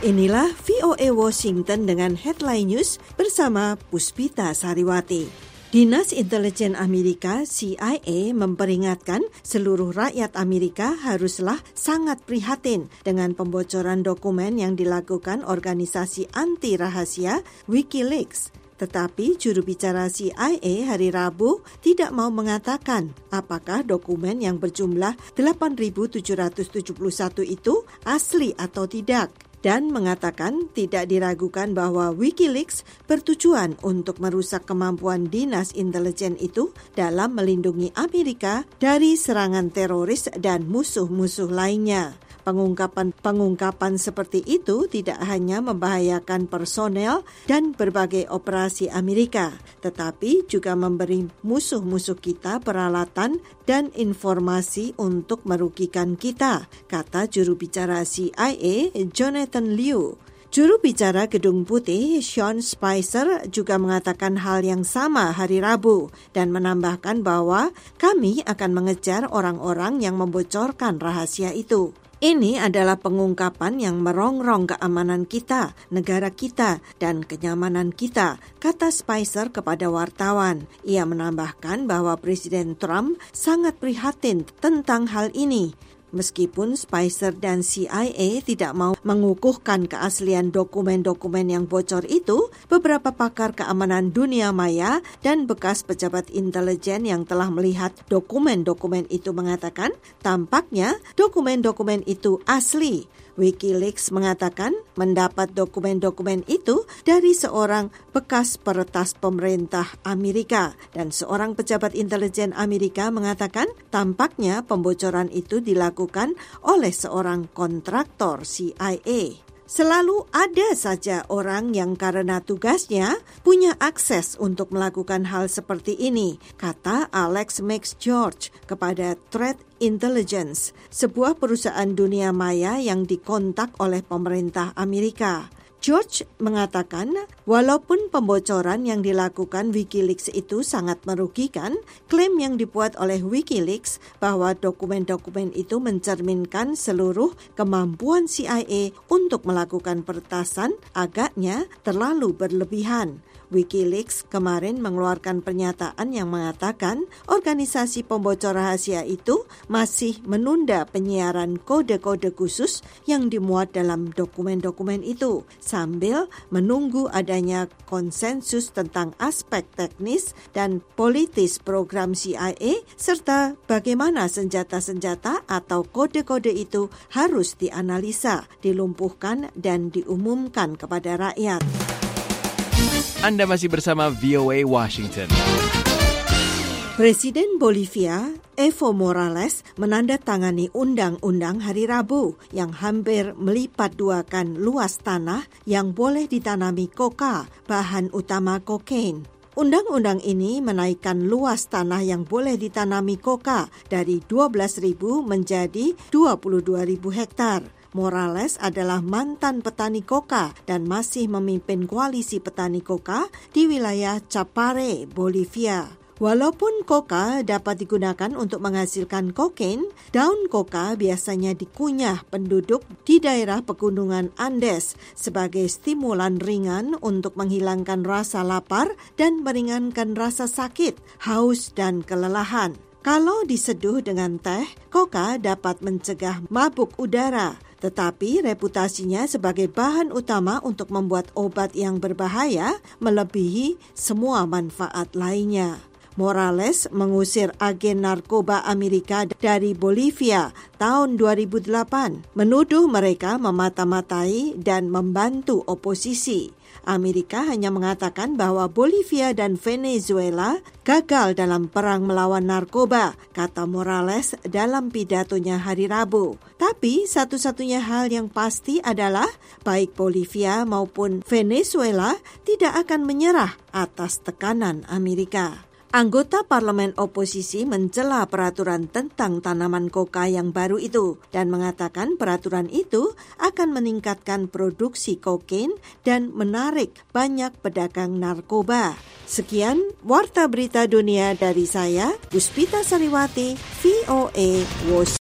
Inilah VOA Washington dengan Headline News bersama Puspita Sariwati. Dinas Intelijen Amerika CIA memperingatkan seluruh rakyat Amerika haruslah sangat prihatin dengan pembocoran dokumen yang dilakukan organisasi anti rahasia Wikileaks. Tetapi juru bicara CIA hari Rabu tidak mau mengatakan apakah dokumen yang berjumlah 8.771 itu asli atau tidak. Dan mengatakan tidak diragukan bahwa Wikileaks bertujuan untuk merusak kemampuan dinas intelijen itu dalam melindungi Amerika dari serangan teroris dan musuh-musuh lainnya. Pengungkapan seperti itu tidak hanya membahayakan personel dan berbagai operasi Amerika, tetapi juga memberi musuh-musuh kita peralatan dan informasi untuk merugikan kita, kata juru bicara CIA Jonathan Liu. Juru bicara Gedung Putih, Sean Spicer, juga mengatakan hal yang sama hari Rabu dan menambahkan bahwa kami akan mengejar orang-orang yang membocorkan rahasia itu. Ini adalah pengungkapan yang merongrong keamanan kita, negara kita, dan kenyamanan kita, kata Spicer kepada wartawan. Ia menambahkan bahwa Presiden Trump sangat prihatin tentang hal ini. Meskipun Spicer dan CIA tidak mau mengukuhkan keaslian dokumen-dokumen yang bocor itu, beberapa pakar keamanan dunia maya dan bekas pejabat intelijen yang telah melihat dokumen-dokumen itu mengatakan tampaknya dokumen-dokumen itu asli. Wikileaks mengatakan mendapat dokumen-dokumen itu dari seorang bekas peretas pemerintah Amerika dan seorang pejabat intelijen Amerika mengatakan tampaknya pembocoran itu dilakukan oleh seorang kontraktor CIA. Selalu ada saja orang yang karena tugasnya punya akses untuk melakukan hal seperti ini, kata Alex McGeorge kepada Threat Intelligence, sebuah perusahaan dunia maya yang dikontak oleh pemerintah Amerika. George mengatakan, walaupun pembocoran yang dilakukan Wikileaks itu sangat merugikan, klaim yang dibuat oleh Wikileaks bahwa dokumen-dokumen itu mencerminkan seluruh kemampuan CIA untuk melakukan peretasan agaknya terlalu berlebihan. Wikileaks kemarin mengeluarkan pernyataan yang mengatakan organisasi pembocor rahasia itu masih menunda penyiaran kode-kode khusus yang dimuat dalam dokumen-dokumen itu sambil menunggu adanya konsensus tentang aspek teknis dan politis program CIA serta bagaimana senjata-senjata atau kode-kode itu harus dianalisa, dilumpuhkan dan diumumkan kepada rakyat. Anda masih bersama VOA Washington. Presiden Bolivia, Evo Morales, menandatangani undang-undang hari Rabu yang hampir melipat duakan luas tanah yang boleh ditanami koka, bahan utama kokain. Undang-undang ini menaikkan luas tanah yang boleh ditanami koka dari 12.000 menjadi 22.000 hektar. Morales adalah mantan petani koka dan masih memimpin koalisi petani koka di wilayah Chapare, Bolivia. Walaupun koka dapat digunakan untuk menghasilkan kokain, daun koka biasanya dikunyah penduduk di daerah pegunungan Andes sebagai stimulan ringan untuk menghilangkan rasa lapar dan meringankan rasa sakit, haus, dan kelelahan. Kalau diseduh dengan teh, koka dapat mencegah mabuk udara. Tetapi reputasinya sebagai bahan utama untuk membuat obat yang berbahaya melebihi semua manfaat lainnya. Morales mengusir agen narkoba Amerika dari Bolivia tahun 2008, menuduh mereka memata-matai dan membantu oposisi. Amerika hanya mengatakan bahwa Bolivia dan Venezuela gagal dalam perang melawan narkoba, kata Morales dalam pidatonya hari Rabu. Tapi satu-satunya hal yang pasti adalah baik Bolivia maupun Venezuela tidak akan menyerah atas tekanan Amerika. Anggota parlemen oposisi mencela peraturan tentang tanaman koka yang baru itu dan mengatakan peraturan itu akan meningkatkan produksi kokain dan menarik banyak pedagang narkoba. Sekian Warta Berita Dunia dari saya, Puspita Sariwati, VOA Washington.